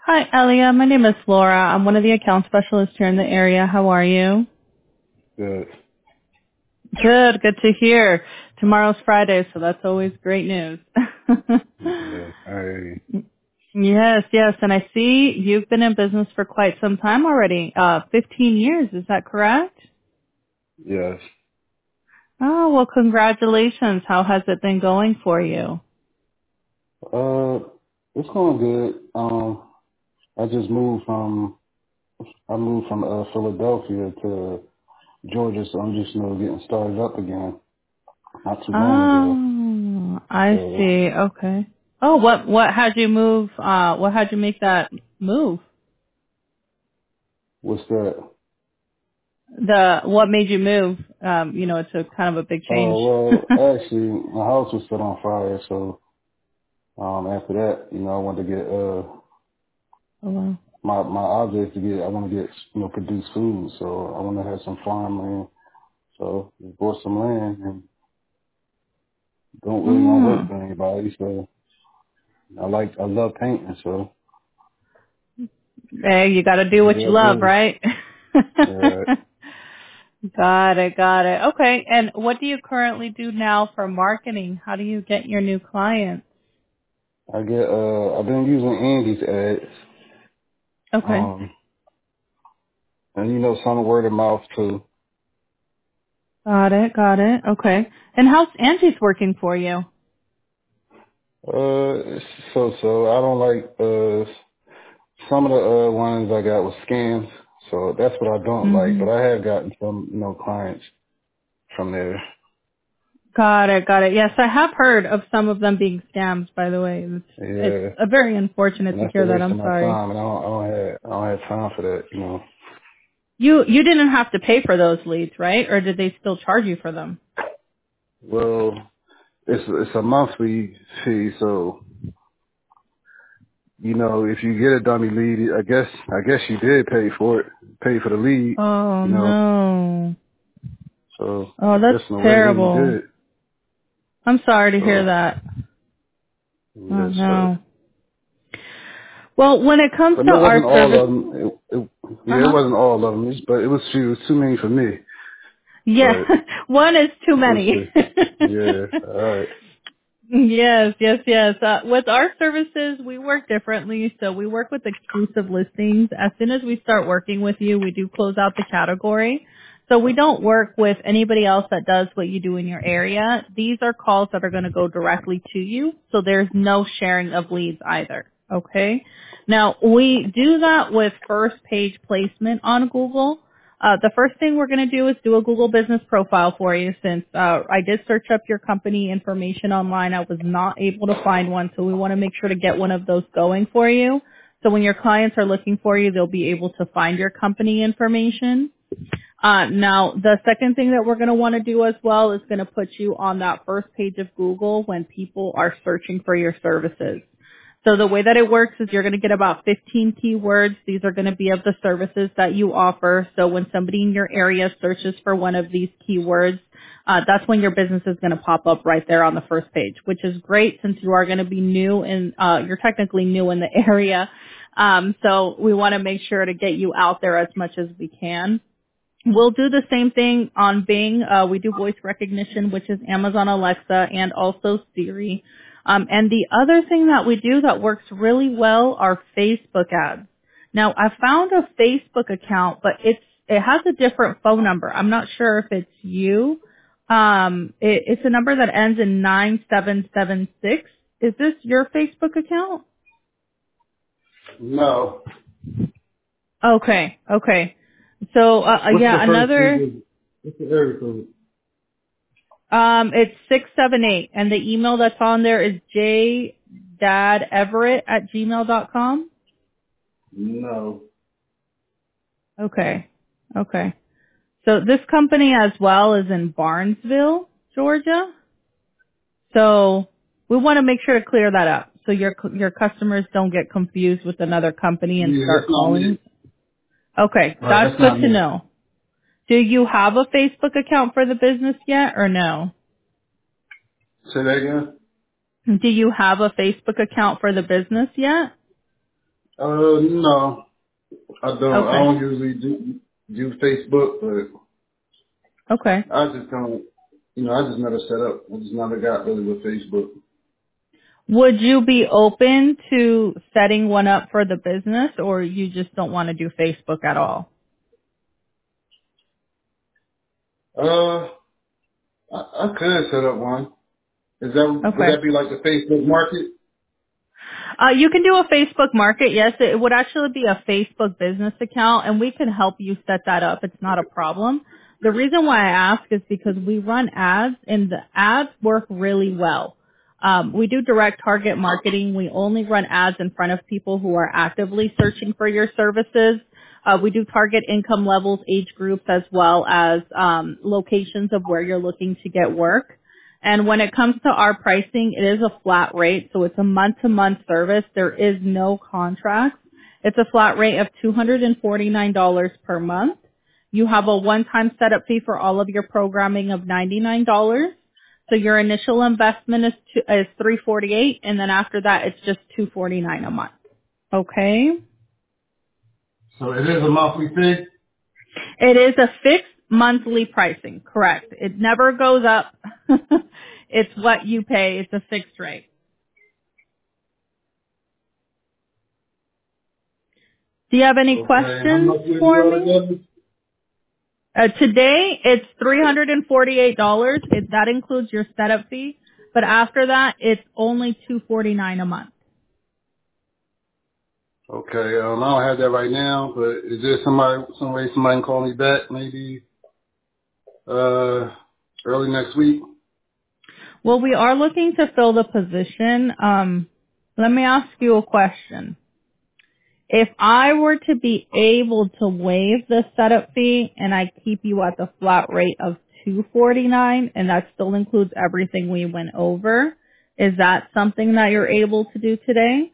Hi, Elia. My name is Laura. I'm one of the account specialists here in the area. How are you? Good. Good. Good to hear. Tomorrow's Friday, so that's always great news. Yeah. Yes, yes. And I see you've been in business for quite some time already. 15 years. Is that correct? Yes. Oh, well, congratulations. How has it been going for you? Uh, it's going good. I just moved from Philadelphia to Georgia, so I'm just getting started up again. Not too long ago. Oh, I So see. Okay. Oh, what had you move, what had you make that move? what's that? What made you move? It's a kind of a big change. Oh well, actually, my house was set on fire, so after that, I wanted to get Oh, wow. my object to get. I want to get produce food, so I want to have some farmland. So just bought some land and don't really want to work Mm. for anybody, so I love painting, so Hey, you got to do that's what you what I love, do. right? Right. Got it, got it. Okay, and what do you currently do now for marketing? How do you get your new clients? I've been using Andy's ads, Okay, and some word of mouth too. got it, got it. Okay, and how's Angie's working for you? It's so I don't like, some of the, ones I got was scams, so that's what I don't like, Hmm. but I have gotten some, clients from there. Got it, got it. Yes, I have heard of some of them being scams. By the way, it's Yeah. very unfortunate And to that's a hear that. waste I'm of my sorry. time, and I don't have time for that. You didn't have to pay for those leads, right? Or did they still charge you for them? Well, it's a monthly fee, so if you get a dummy lead, I guess you did pay for the lead, Oh no. so Oh, I that's guess in a way then you terrible. did. I'm sorry to hear So that. Oh yes, so no. Well, when it comes but to it our wasn't all service, of them. Yeah, it uh-huh. wasn't all of them, but it was few. It was too many for me. Yeah, But one is too we'll many. see. Yeah, all right. Yes, yes, yes. With our services, we work differently. So we work with exclusive listings. As soon as we start working with you, we do close out the category. So we don't work with anybody else that does what you do in your area. These are calls that are going to go directly to you. So there's no sharing of leads either. Okay. Now we do that with first page placement on Google. The first thing we're going to do is do a Google business profile for you since I did search up your company information online. I was not able to find one, so we want to make sure to get one of those going for you. So when your clients are looking for you, they'll be able to find your company information. Now, the second thing that we're going to want to do as well is going to put you on that first page of Google when people are searching for your services. So the way that it works is you're going to get about 15 keywords. These are going to be of the services that you offer. So when somebody in your area searches for one of these keywords, that's when your business is going to pop up right there on the first page, which is great since you are going to be new and you're technically new in the area. So we want to make sure to get you out there as much as we can. We'll do the same thing on Bing. We do voice recognition, which is Amazon Alexa and also Siri. And the other thing that we do that works really well are Facebook ads. Now, I found a Facebook account, but it has a different phone number. I'm not sure if it's you. It's a number that ends in 9776. Is this your Facebook account? No. Okay, okay. So, What's the yeah, first three another. digits? What's the area code? It's 678, and the email that's on there is jdadeverett@gmail.com. No. Okay. Okay. So this company as well is in Barnesville, Georgia. So we want to make sure to clear that up so your customers don't get confused with another company and Yeah, start that's not me. calling. Okay, All right, that's that's good not to me. know. Do you have a Facebook account for the business yet or no? Say that again. Do you have a Facebook account for the business yet? No, I don't. I Okay. don't usually do Facebook, but Okay. I just don't. I just never set up. I just never got really with Facebook. Would you be open to setting one up for the business, or you just don't want to do Facebook at all? Uh, I could set up one. Would Okay. that be like the Facebook market? You can do a Facebook market. Yes, it would actually be a Facebook business account, and we can help you set that up. It's not a problem. The reason why I ask is because we run ads, and the ads work really well. We do direct target marketing. We only run ads in front of people who are actively searching for your services. We do target income levels, age groups, as well as locations of where you're looking to get work. And when it comes to our pricing, it is a flat rate, so it's a month-to-month service. There is no contract. It's a flat rate of $249 per month. You have a one-time setup fee for all of your programming of $99. So your initial investment is $348, and then after that, it's just $249 a month. Okay. So it is a monthly fee. It is a fixed monthly pricing, correct. It never goes up. It's what you pay. It's a fixed rate. Do you have any Okay. And how questions much is it for me? altogether? Today, it's $348. That includes your setup fee. But after that, it's only $249 a month. Okay. I don't have that right now, but is there some way somebody can call me back maybe early next week? Well, we are looking to fill the position. Let me ask you a question. If I were to be able to waive the setup fee and I keep you at the flat rate of $249, and that still includes everything we went over, is that something that you're able to do today?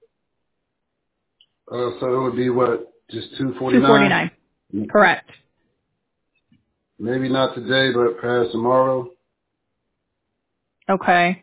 So it would be what? Just 249? 249. Correct. Maybe not today, but perhaps tomorrow. Okay.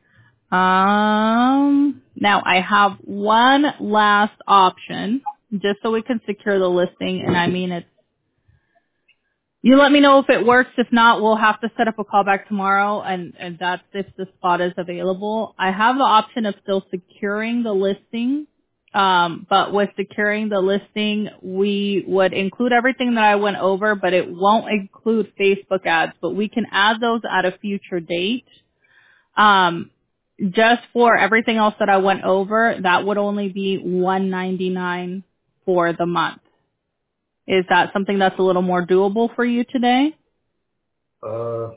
Now I have one last option just so we can secure the listing, and I mean you let me know if it works. If not, we'll have to set up a call back tomorrow, and that's if the spot is available. I have the option of still securing the listing, but with securing the listing, we would include everything that I went over, but it won't include Facebook ads, but we can add those at a future date. Um, just for everything else that I went over, that would only be $199 for the month. Is that something that's a little more doable for you today? Uh,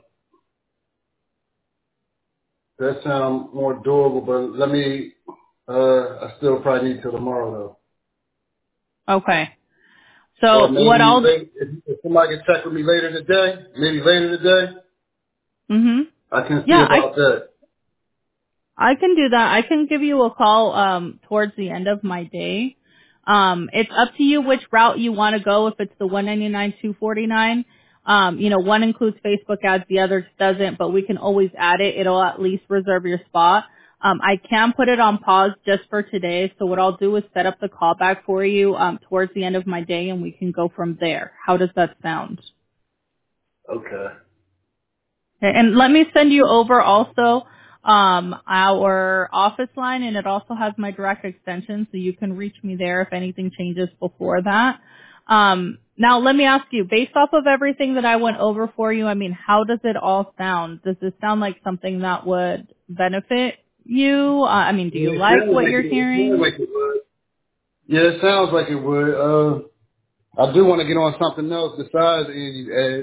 that sounds more doable, but let me, I still probably need till tomorrow Okay. though. Or So what maybe I'll, if somebody can check with me later today, maybe later today, I can see yeah, about that. I can do that. I can give you a call towards the end of my day. It's up to you which route you want to go. If it's the 199, 249, one includes Facebook ads, the other doesn't, but we can always add it. It'll at least reserve your spot. I can put it on pause just for today. So what I'll do is set up the callback for you towards the end of my day, and we can go from there. How does that sound? Okay. Okay, and let me send you over also our office line, and it also has my direct extension, so you can reach me there if anything changes before that. Now, let me ask you, based off of everything that I went over for you, I mean, how does it all sound? Does this sound like something that would benefit you? I mean, do Yeah, you it like sounds what like you're it sounds hearing? like it would. Yeah, it sounds like it would. I do want to get on something else besides Andy's ad.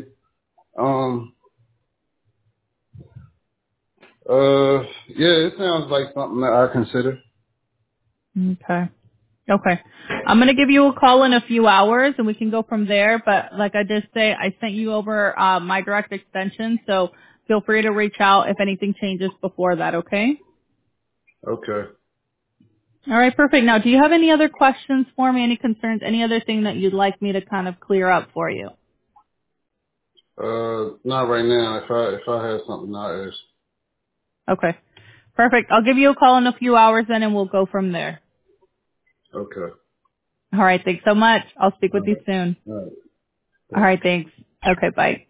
Yeah, it sounds like something that I consider. Okay. Okay. I'm going to give you a call in a few hours and we can go from there. But like I did say, I sent you over my direct extension. So feel free to reach out if anything changes before that. Okay. Okay. All right. Perfect. Now, do you have any other questions for me? Any concerns? Any other thing that you'd like me to kind of clear up for you? Not right now. If I have something, I'll ask. Okay. Perfect. I'll give you a call in a few hours then and we'll go from there. Okay. All right. Thanks so much. I'll speak with All you right. soon. All right. All right. Thanks. Okay. Bye.